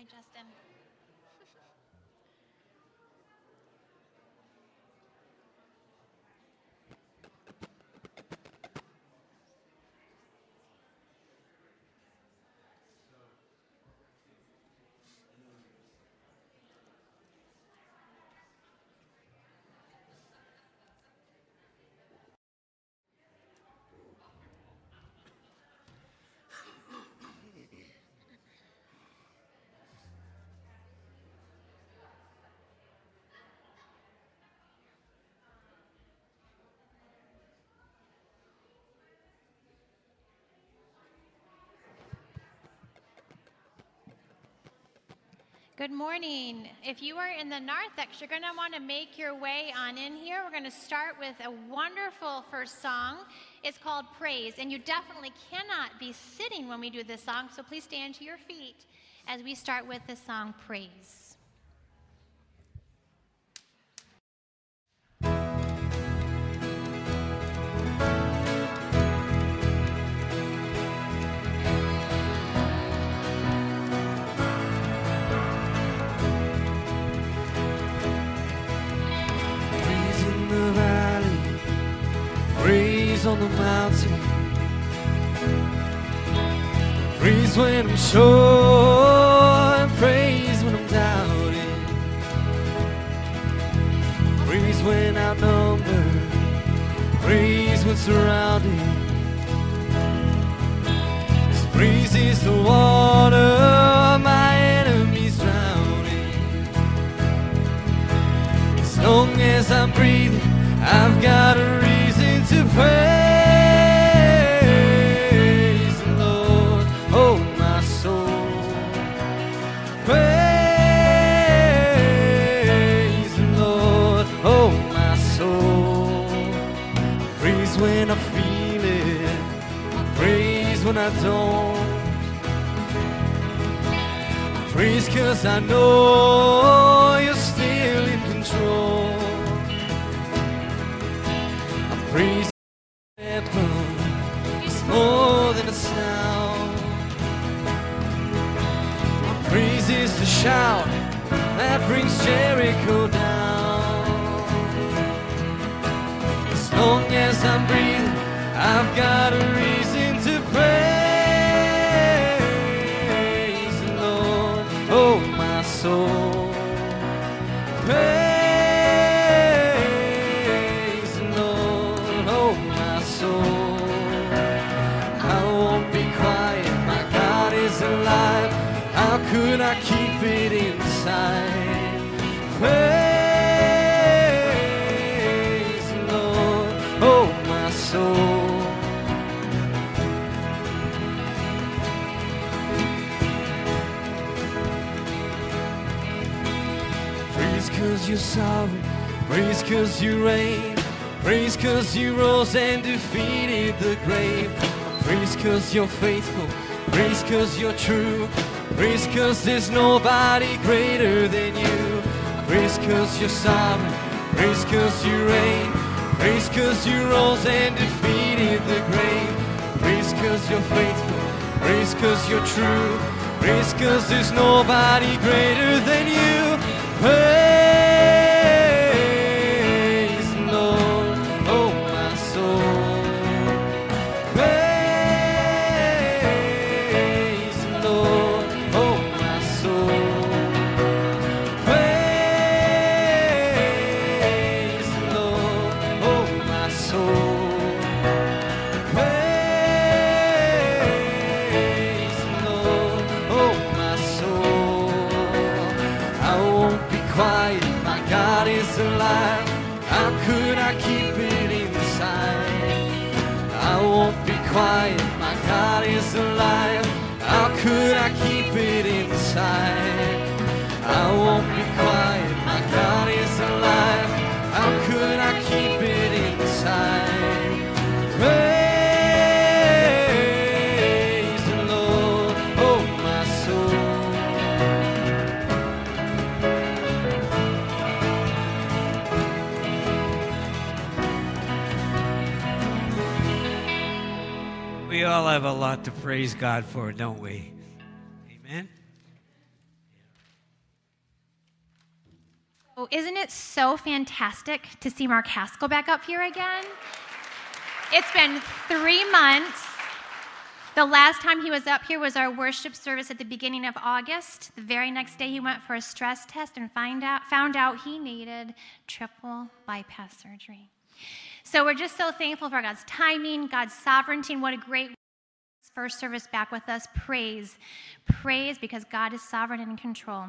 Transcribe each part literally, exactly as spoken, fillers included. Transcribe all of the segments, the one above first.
Justin. Good morning. If you are in the narthex, you're going to want to make your way on in here. We're going to start with a wonderful first song. It's called Praise, and you definitely cannot be sitting when we do this song, so please stand to your feet as we start with the song Praise. Praise on the mountain, praise when I'm sure, and praise when I'm doubting, praise when outnumbered, praise when surrounded. This praise is the water my enemies drowning. As long as I'm breathing, I've got a reason to praise the Lord, oh my soul. Praise the Lord, oh my soul. Praise when I feel it, praise when I don't. Praise 'cause I know you're still in control. Praise is more than a sound. Praise is the shout that brings Jericho down. As long as I'm breathing, I've got a reason to praise the Lord, oh my soul. Praise how could I keep it inside? Praise the Lord, oh my soul. Praise 'cause you're sovereign, praise 'cause you reign, praise 'cause you rose and defeated the grave. Praise 'cause you're faithful, praise 'cause you're true. Praise 'cause there's nobody greater than you. Praise 'cause you're sovereign. Praise 'cause you reign. Praise 'cause you rose and defeated the grave. Praise 'cause you're faithful. Praise 'cause you're true. Praise 'cause there's nobody greater than you. Praise the Lord, oh my soul. Quiet, my God is alive. How could I keep it inside? I won't be quiet, my God is alive. How could I keep it inside? Praise the Lord, oh my We all have a lot to praise God for, don't we? Amen? Oh, isn't it so fantastic to see Mark Haskell back up here again? It's been three months. The last time he was up here was our worship service at the beginning of August. The very next day he went for a stress test and find out, found out he needed triple bypass surgery. So we're just so thankful for God's timing, God's sovereignty, and what a great first service back with us. Praise. Praise because God is sovereign and in control.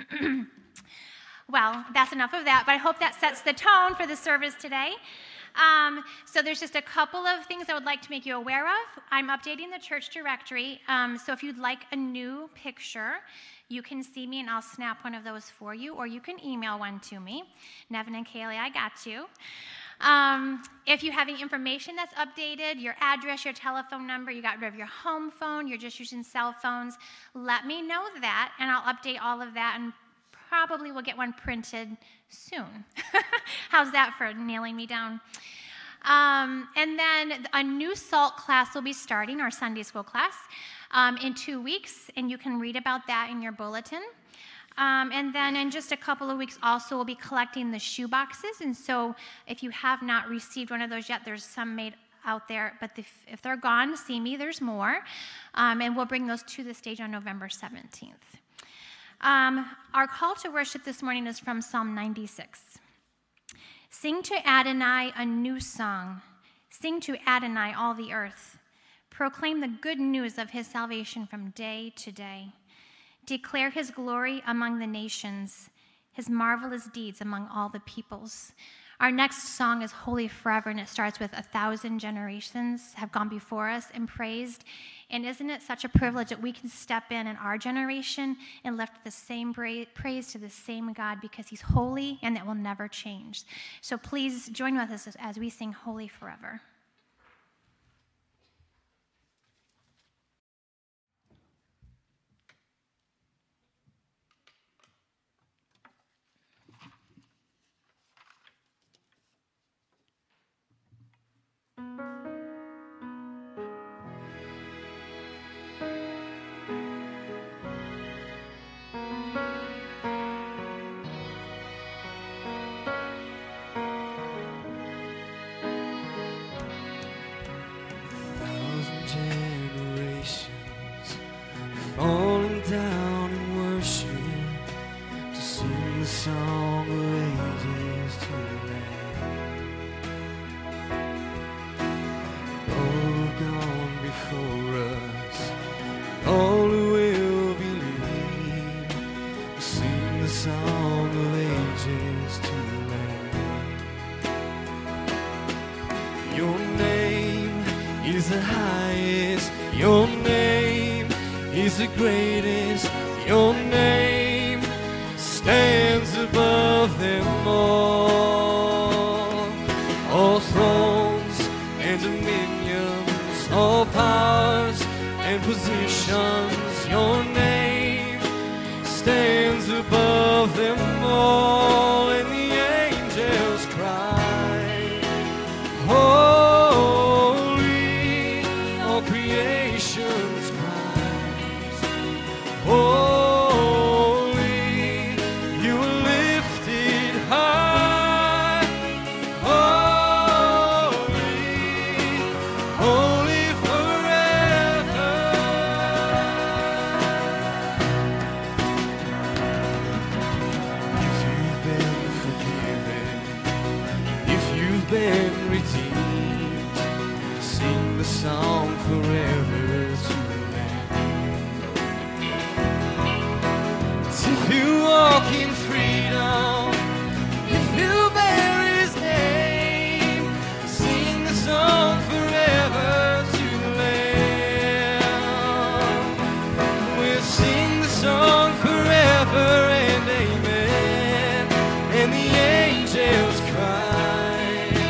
Well, that's enough of that, but I hope that sets the tone for the service today. Um, so there's just a couple of things I would like to make you aware of. I'm updating the church directory, um, so if you'd like a new picture, you can see me and I'll snap one of those for you, or you can email one to me. Nevin and Kaylee, I got you. Um, if you have any information that's updated, your address, your telephone number, you got rid of your home phone, you're just using cell phones, let me know that, and I'll update all of that, and probably we'll get one printed soon. How's that for nailing me down? Um, and then a new SALT class will be starting, our Sunday school class, um, in two weeks, and you can read about that in your bulletin. Um, and then in just a couple of weeks also we'll be collecting the shoe boxes, and so if you have not received one of those yet, there's some made out there, but if, if they're gone, see me, there's more, um, and we'll bring those to the stage on November seventeenth. Um, our call to worship this morning is from Psalm ninety-six. Sing to Adonai a new song. Sing to Adonai all the earth. Proclaim the good news of his salvation from day to day. Declare his glory among the nations, his marvelous deeds among all the peoples. Our next song is Holy Forever, and it starts with a thousand generations have gone before us and praised. And isn't it such a privilege that we can step in in our generation and lift the same praise to the same God because he's holy and that will never change. So please join with us as we sing Holy Forever. Falling down in worship to sing the song of ages to the Lamb. All who've gone before us, all who will believe, will sing the song of ages to the Lamb. Your name is the highest, your name is the greatest, your name stands above them all. All thrones and dominions, all powers and positions, your name stands above them all. And the angels cry, holy, all creation's holy, you are lifted high, holy, holy forever. If you've been forgiven, if you've been redeemed, sing the song forever to the Lamb. If you walk in freedom, if you bear his name, sing the song forever to the Lamb. We'll sing the song forever and amen. And the angels cry,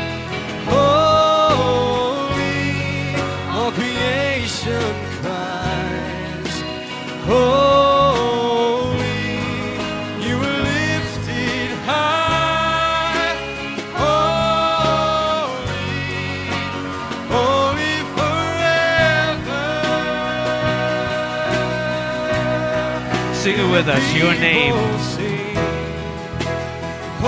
holy, all creation cries, holy. Sing it with us, your name.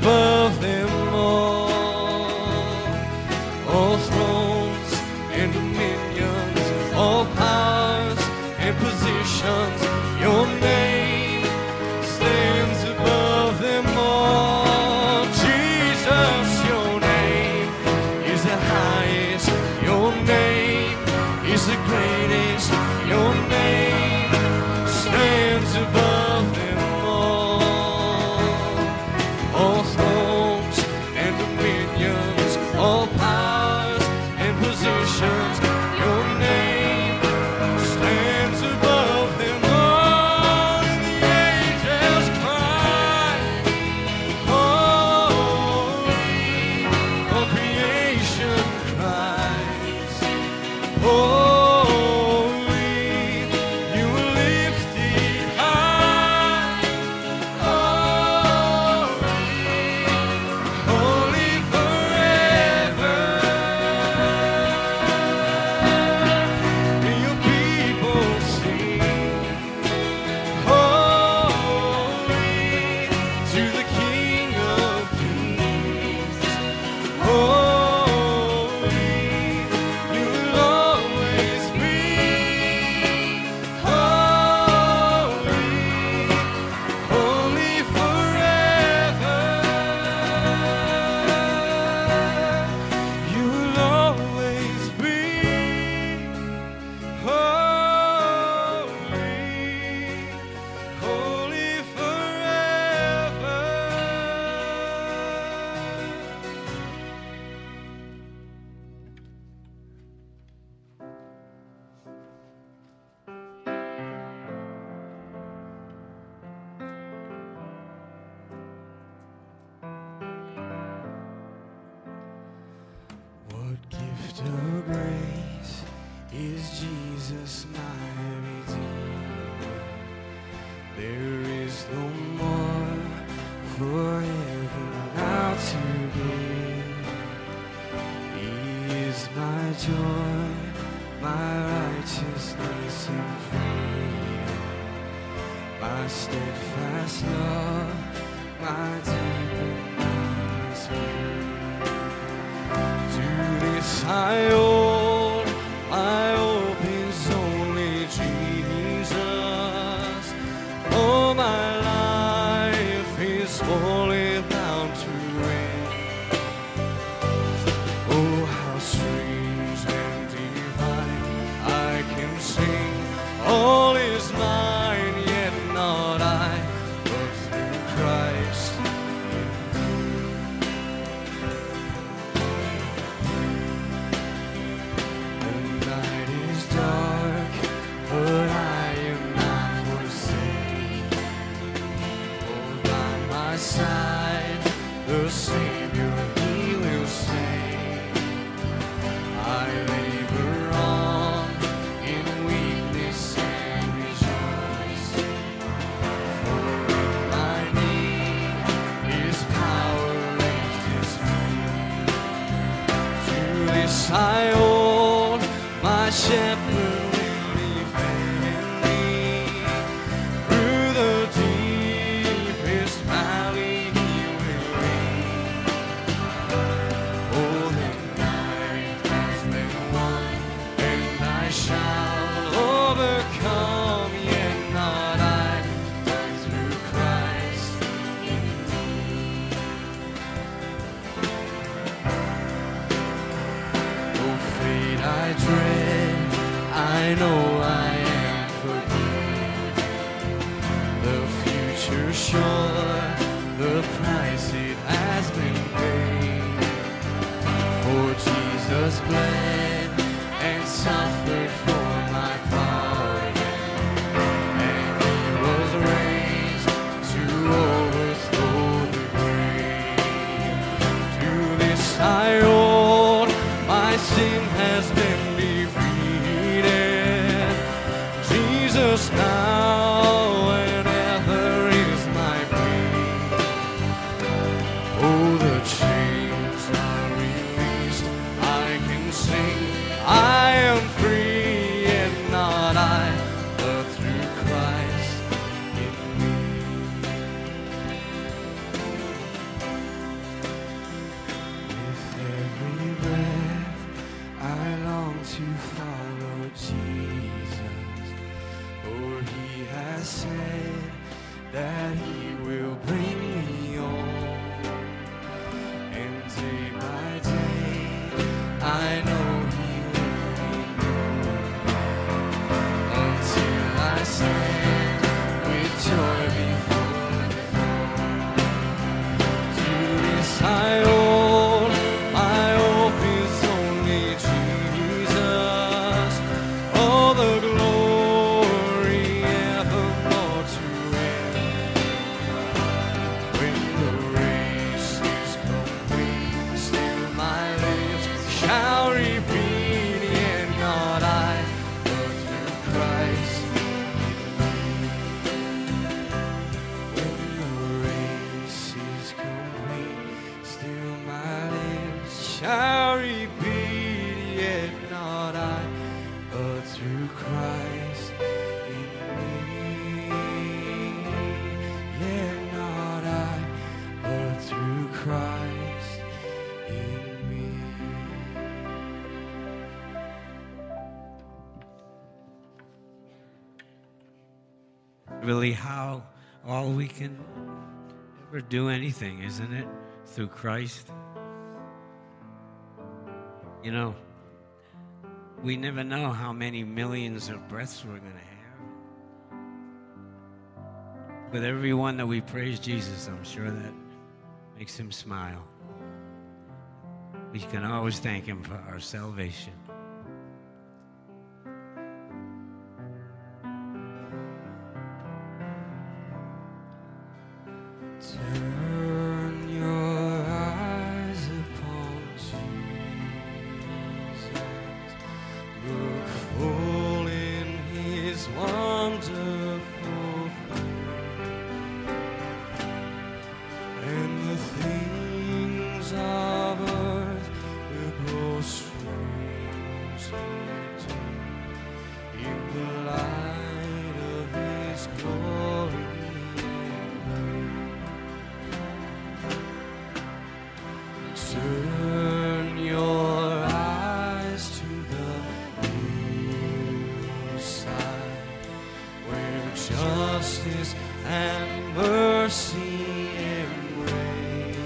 above them all. All thrones and dominions, all powers and positions, your name stands above them all. Jesus, your name is the highest, your name is the greatest, your name stands above them all. All thrones and dominions, all powers and positions, your name stands above them all. And the angels cry, holy, all creation cries, holy, you were lifted high, holy, holy forever. And your people sing, holy, to the King of Kings, holy, you will always be, holy, holy forever. You will always be holy, holy forever. What gift of grace is Jesus my Redeemer? There is no more for heaven now to give. He is my joy, my righteousness and freedom, my steadfast love, my deep and boundless view. To this I owe, my hope is only Jesus. All my life is wholly bound to Him. Oh, how strange and divine, I can sing, all is mine, yet not I, but through Christ in me. The night is dark, but I am not forsaken. For by my side, the Savior, He will save. I labor on in weakness and rejoice. For in my need His power raised His faith. To this I owe, my shepherd will defend me. Through the deepest valley He will lead. Oh, the night has been won, and I shall overcome, yet not I, but through Christ in me. Though fate I dread, I know I am forgiven. The future sure, the price it has been paid. For Jesus bled and suffered for my pardon, and He was raised to overthrow the grave. To this I owe, my sin has been defeated. Jesus now and ever is my plea. Oh, the chains are released, I can sing, I am free, and not I, but through Christ in me. I know he will be known until I stand with joy before the throne. To this I hold, my hope is only Jesus. All the glory evermore to Him. When the race is complete, still my lips shall repeat, yet not I, but through Christ in me. When the race is complete, still my lips shall repeat, yet not I, but through Christ in me. Yet not I, but through Christ in me. Really, how all we can ever do anything, isn't it? Through Christ. You know, we never know how many millions of breaths we're going to have. With every one that we praise Jesus, I'm sure that makes Him smile. We can always thank Him for our salvation. Turn your eyes upon Jesus. Look full in His wonderful face, and the things of earth will grow strangely dim in the light of His glory. Turn your eyes to the hillside, where justice and mercy embrace.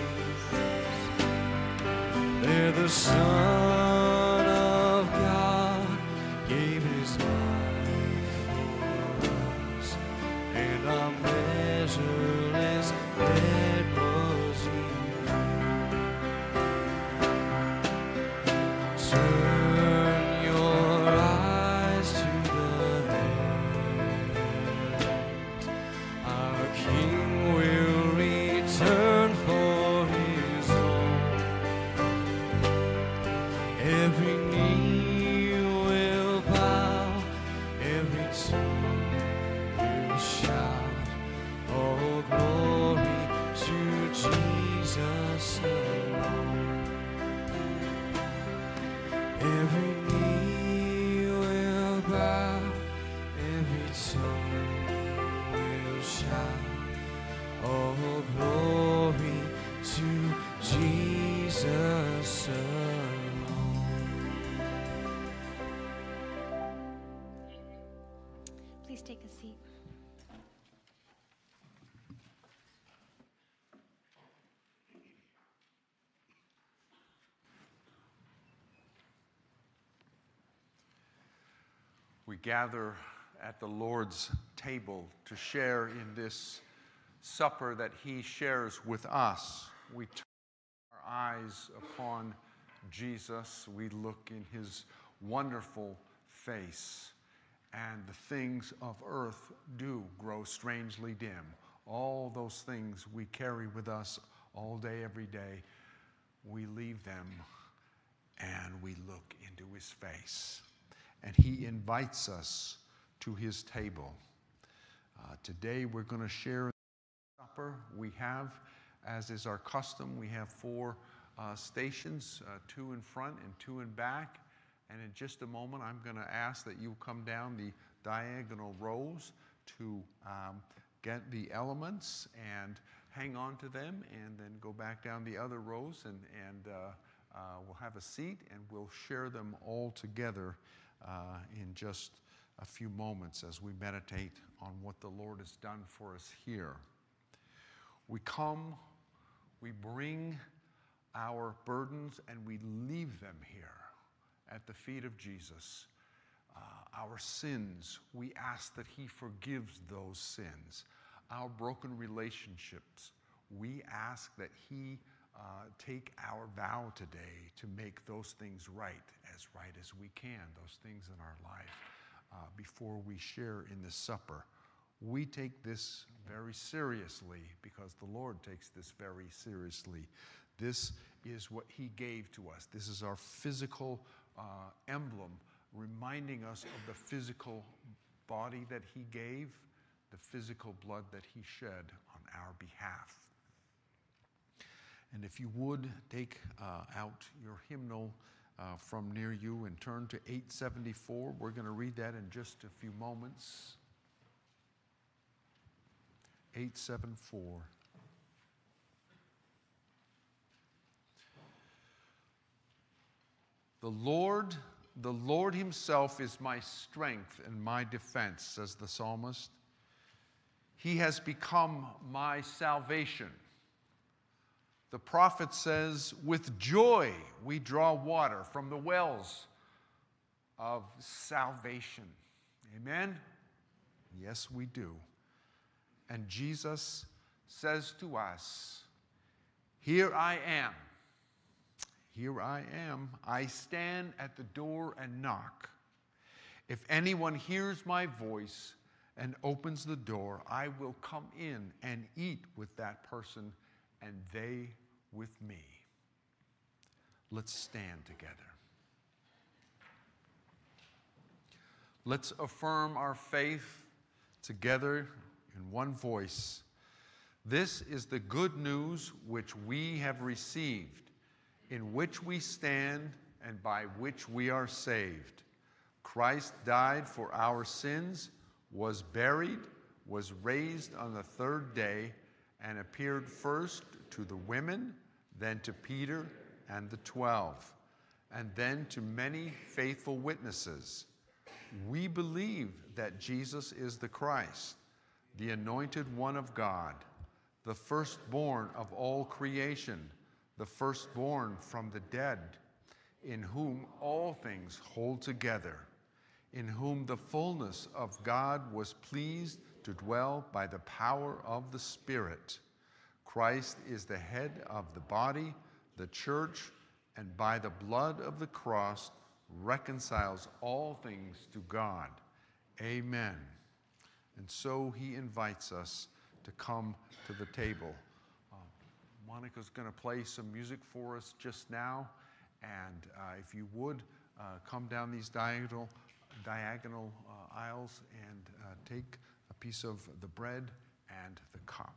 There the Son of God gave His life for us, and our measureless debt was Turn your eyes to the hills. Our King will return for His own. Every knee will bow, every tongue will shout, all glory to Jesus alone. Every knee will bow, every tongue will shout, all glory to Jesus alone. Please take a seat. We gather at the Lord's table to share in this supper that He shares with us. We turn our eyes upon Jesus. We look in His wonderful face, and the things of earth do grow strangely dim. All those things we carry with us all day, every day, we leave them and we look into His face. And He invites us to His table. Uh, today we're going to share the supper. We have, as is our custom, we have four uh, stations, uh, two in front and two in back. And in just a moment, I'm going to ask that you come down the diagonal rows to um, get the elements and hang on to them, and then go back down the other rows, and, and uh, uh, we'll have a seat and we'll share them all together uh, in just a few moments as we meditate on what the Lord has done for us here. We come, we bring our burdens, and we leave them here. at the feet of Jesus. Uh, our sins, we ask that he forgives those sins. Our broken relationships, we ask that he uh, take our vow today to make those things right, as right as we can, those things in our life, uh, before we share in the supper. We take this very seriously because the Lord takes this very seriously. This is what he gave to us. This is our physical uh, emblem, reminding us of the physical body that he gave, the physical blood that he shed on our behalf. And if you would, take uh, out your hymnal uh, from near you and turn to eight seventy-four. We're going to read that in just a few moments. eight seventy-four. The Lord, the Lord himself is my strength and my defense, says the psalmist. He has become my salvation. The prophet says, with joy we draw water from the wells of salvation. Amen? Yes, we do. And Jesus says to us, here I am. Here I am. I stand at the door and knock. If anyone hears my voice and opens the door, I will come in and eat with that person and they with me. Let's stand together. Let's affirm our faith together in one voice. This is the good news which we have received, in which we stand and by which we are saved. Christ died for our sins, was buried, was raised on the third day, and appeared first to the women, then to Peter and the twelve, and then to many faithful witnesses. We believe that Jesus is the Christ, the anointed one of God, the firstborn of all creation, the firstborn from the dead, in whom all things hold together, in whom the fullness of God was pleased to dwell by the power of the Spirit. Christ is the head of the body, the church, and by the blood of the cross reconciles all things to God. Amen. And so he invites us to come to the table. Uh, Monica's going to play some music for us just now. And uh, if you would, uh, come down these diagonal, diagonal uh, aisles and uh, take a piece of the bread and the cup.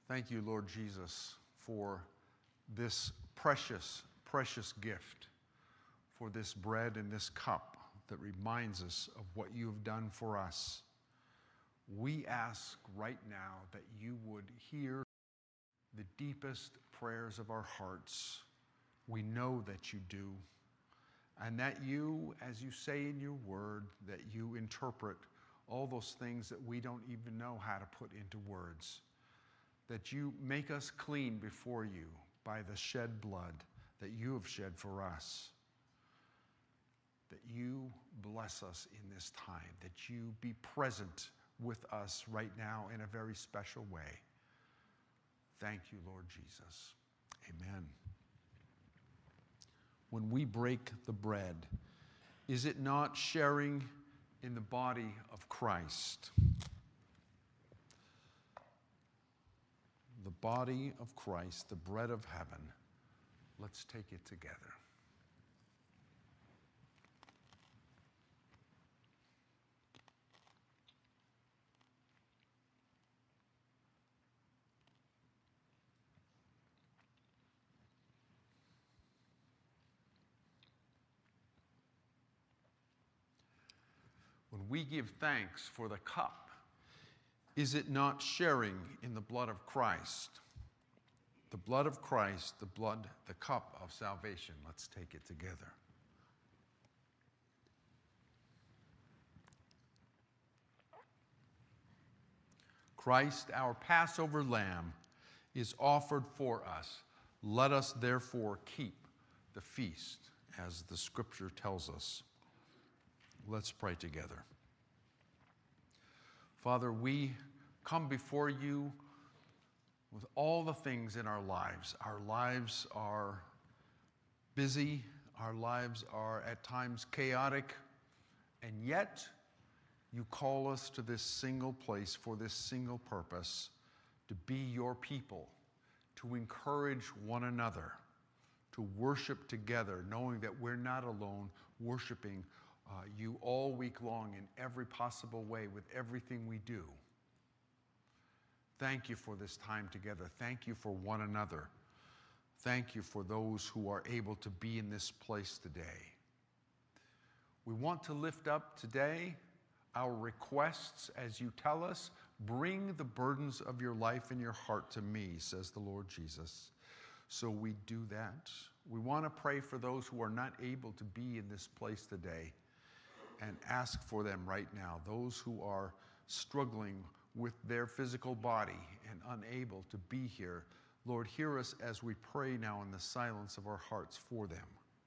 Thank you, Lord Jesus, for this precious, precious gift, for this bread and this cup that reminds us of what you have done for us. We ask right now that you would hear the deepest prayers of our hearts. We know that you do, and that you, as you say in your word, that you interpret all those things that we don't even know how to put into words, that you make us clean before you by the shed blood that you have shed for us, that you bless us in this time, that you be present with us right now in a very special way. Thank you, Lord Jesus. Amen. When we break the bread, is it not sharing in the body of Christ? The body of Christ, the bread of heaven. Let's take it together. When we give thanks for the cup, is it not sharing in the blood of Christ? The blood of Christ, the blood, the cup of salvation. Let's take it together. Christ, our Passover lamb, is offered for us. Let us therefore keep the feast, as the scripture tells us. Let's pray together. Father, we come before you with all the things in our lives. Our lives are busy. Our lives are at times chaotic. And yet, you call us to this single place for this single purpose, to be your people, to encourage one another, to worship together, knowing that we're not alone, worshiping Uh, you all week long in every possible way with everything we do. Thank you for this time together. Thank you for one another. Thank you for those who are able to be in this place today. We want to lift up today our requests as you tell us. Bring the burdens of your life and your heart to me, says the Lord Jesus. So we do that. We want to pray for those who are not able to be in this place today, and ask for them right now, those who are struggling with their physical body and unable to be here. Lord, hear us as we pray now in the silence of our hearts for them.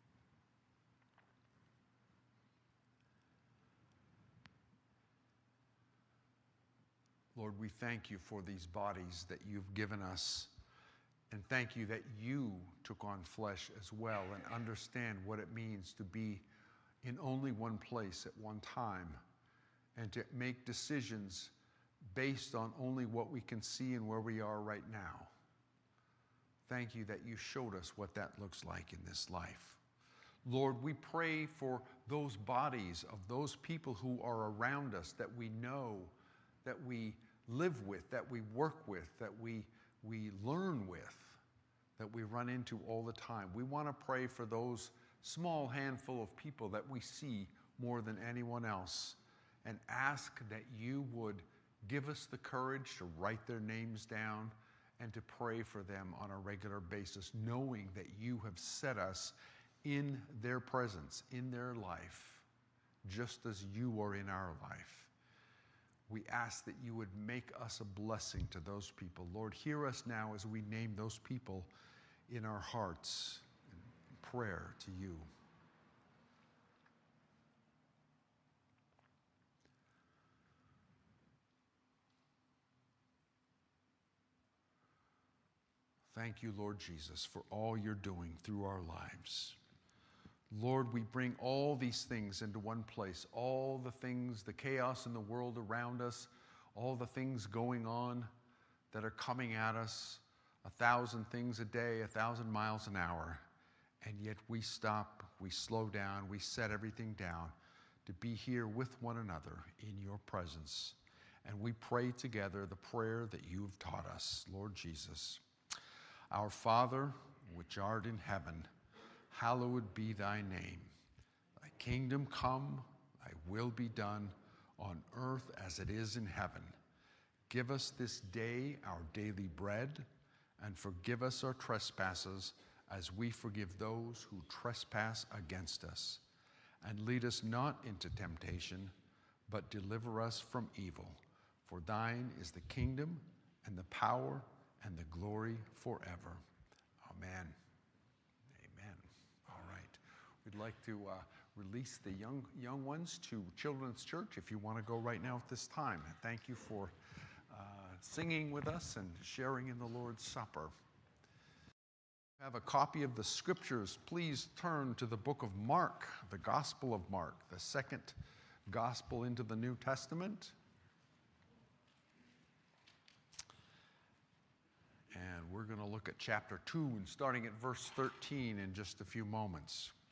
Lord, we thank you for these bodies that you've given us, and thank you that you took on flesh as well and understand what it means to be in only one place at one time, and to make decisions based on only what we can see and where we are right now. Thank you that you showed us what that looks like in this life. Lord, we pray for those bodies of those people who are around us that we know, that we live with, that we work with, that we, we learn with, that we run into all the time. We want to pray for those small handful of people that we see more than anyone else, and ask that you would give us the courage to write their names down and to pray for them on a regular basis, knowing that you have set us in their presence, in their life, just as you are in our life. We ask that you would make us a blessing to those people. Lord, hear us now as we name those people in our hearts. Prayer to you. Thank you, Lord Jesus, for all you're doing through our lives. Lord, we bring all these things into one place, all the things, the chaos in the world around us, all the things going on that are coming at us, a thousand things a day, a thousand miles an hour. And yet we stop, we slow down, we set everything down to be here with one another in your presence. And we pray together the prayer that you've taught us, Lord Jesus. Our Father, which art in heaven, hallowed be thy name. Thy kingdom come, thy will be done, on earth as it is in heaven. Give us this day our daily bread, and forgive us our trespasses as we forgive those who trespass against us. And lead us not into temptation, but deliver us from evil. For thine is the kingdom and the power and the glory forever. Amen. Amen. All right. We'd like to uh, release the young, young ones to Children's Church if you want to go right now at this time. And thank you for uh, singing with us and sharing in the Lord's Supper. If you have a copy of the scriptures, please turn to the book of Mark, the Gospel of Mark, the second gospel into the New Testament. And we're going to look at chapter two and starting at verse thirteen in just a few moments.